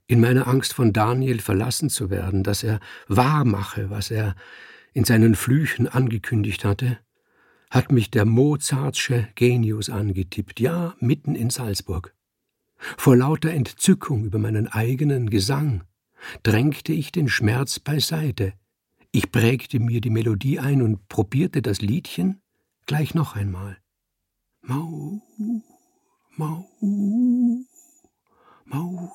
In meiner Angst, von Daniel verlassen zu werden, dass er wahr mache, was er in seinen Flüchen angekündigt hatte, hat mich der Mozartsche Genius angetippt, ja, mitten in Salzburg. Vor lauter Entzückung über meinen eigenen Gesang drängte ich den Schmerz beiseite. Ich prägte mir die Melodie ein und probierte das Liedchen gleich noch einmal. Mau, mau, mau.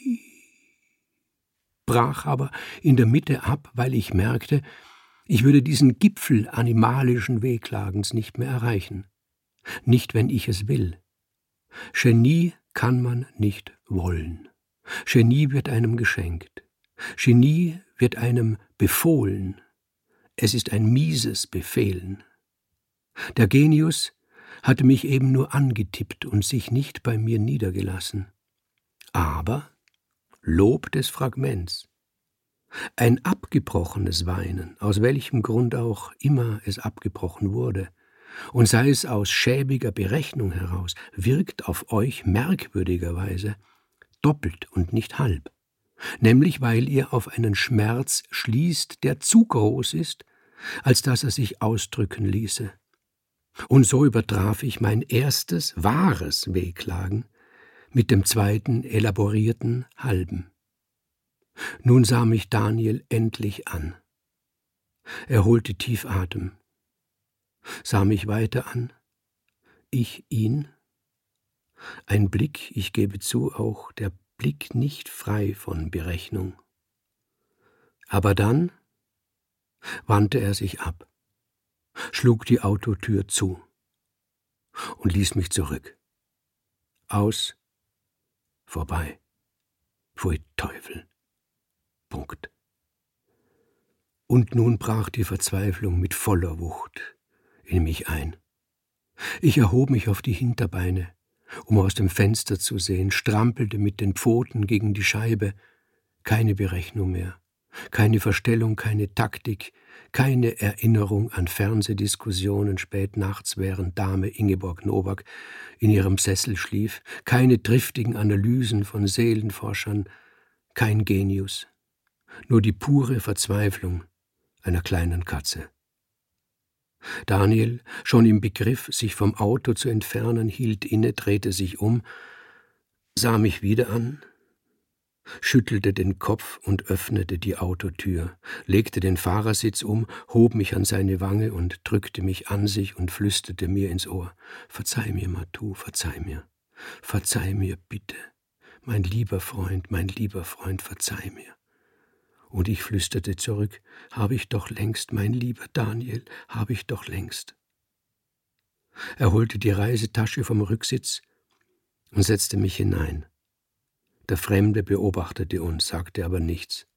Brach aber in der Mitte ab, weil ich merkte, ich würde diesen Gipfel animalischen Wehklagens nicht mehr erreichen. Nicht, wenn ich es will. Genie kann man nicht wollen. Genie wird einem geschenkt. Genie wird einem befohlen. Es ist ein mieses Befehlen. Der Genius hatte mich eben nur angetippt und sich nicht bei mir niedergelassen. Aber Lob des Fragments. Ein abgebrochenes Weinen, aus welchem Grund auch immer es abgebrochen wurde, und sei es aus schäbiger Berechnung heraus, wirkt auf euch merkwürdigerweise doppelt und nicht halb, nämlich weil ihr auf einen Schmerz schließt, der zu groß ist, als dass er sich ausdrücken ließe. Und so übertraf ich mein erstes wahres Wehklagen mit dem zweiten elaborierten halben. Nun sah mich Daniel endlich an. Er holte tief Atem, sah mich weiter an, ich ihn. Ein Blick, ich gebe zu, auch der Blick nicht frei von Berechnung. Aber dann wandte er sich ab, schlug die Autotür zu und ließ mich zurück. Aus, vorbei, pfui Teufel. Punkt. Und nun brach die Verzweiflung mit voller Wucht in mich ein. Ich erhob mich auf die Hinterbeine, um aus dem Fenster zu sehen, strampelte mit den Pfoten gegen die Scheibe. Keine Berechnung mehr, keine Verstellung, keine Taktik, keine Erinnerung an Fernsehdiskussionen spät nachts, während Dame Ingeborg Nowak in ihrem Sessel schlief, keine triftigen Analysen von Seelenforschern, kein Genius, nur die pure Verzweiflung einer kleinen Katze. Daniel, schon im Begriff, sich vom Auto zu entfernen, hielt inne, drehte sich um, sah mich wieder an, schüttelte den Kopf und öffnete die Autotür, legte den Fahrersitz um, hob mich an seine Wange und drückte mich an sich und flüsterte mir ins Ohr: »Verzeih mir, Matou, verzeih mir bitte, mein lieber Freund, verzeih mir.« Und ich flüsterte zurück: »Habe ich doch längst, mein lieber Daniel, habe ich doch längst.« Er holte die Reisetasche vom Rücksitz und setzte mich hinein. Der Fremde beobachtete uns, sagte aber nichts.